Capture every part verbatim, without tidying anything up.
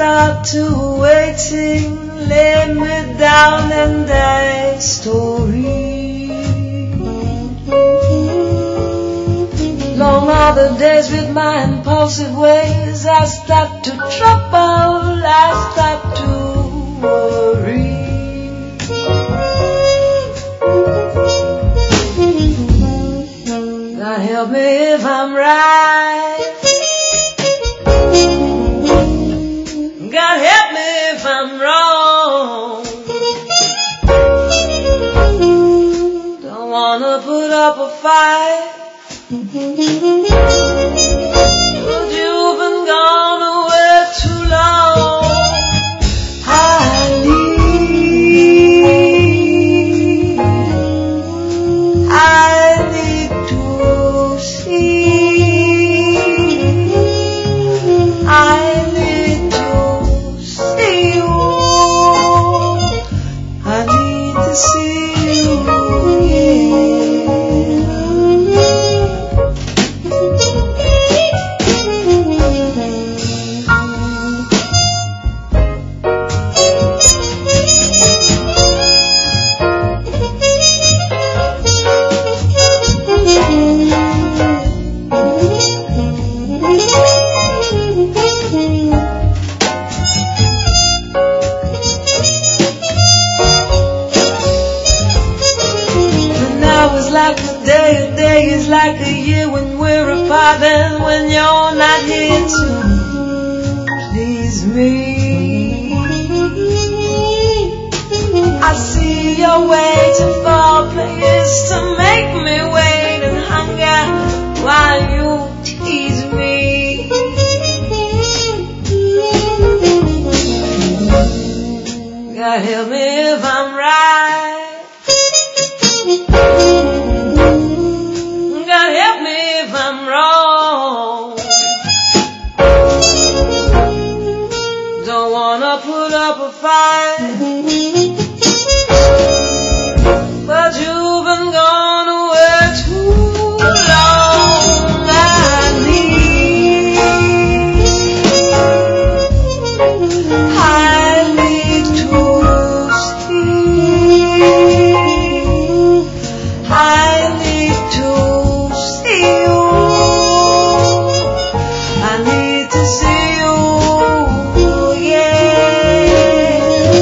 start to waiting, lay me down and die story. Long are the days with my impulsive ways. I start to trouble, I start to worry. God help me if I'm right. God help me if I'm wrong. Don't wanna put up a fight. But you've been gone away too long. I need, I need to see. I need to see you. I need to see you, yeah. Like a year when we're apart and when you're not here to please me. I see you're waiting for a place to make me wait and hunger while you tease me. God help me if I'm right. God help me if I'm wrong. Don't wanna put up a fight, but you've been gone away too long. I need, I need to see. I need to see you. I need to see you, yeah.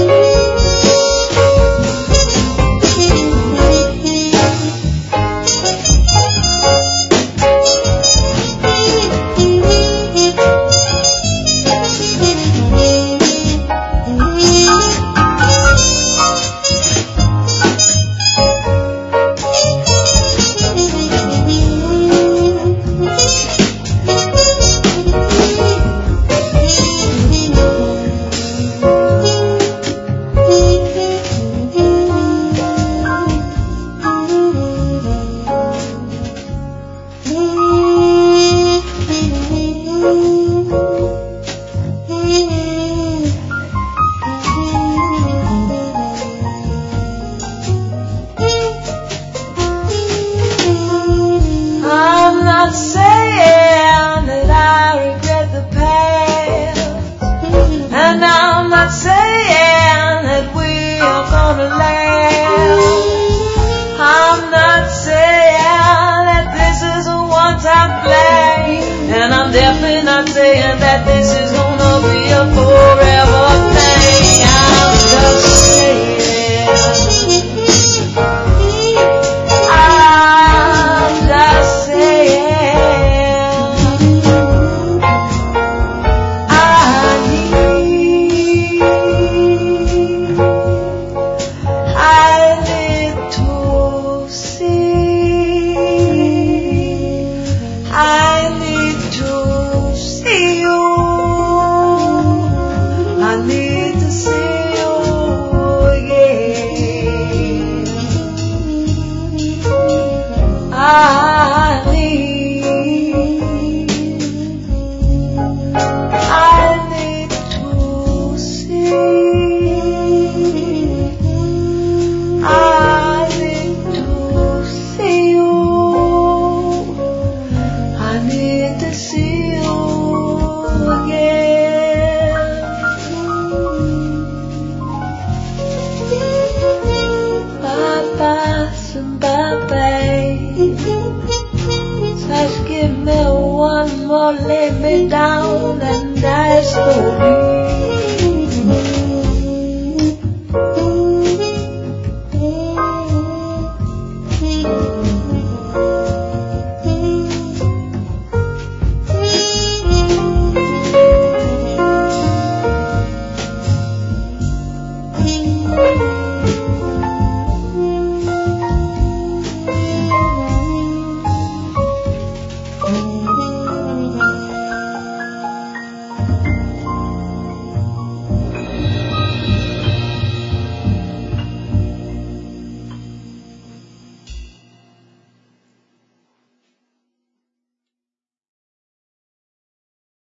Papa sympathy. Just give me one more, lay me down and die slowly.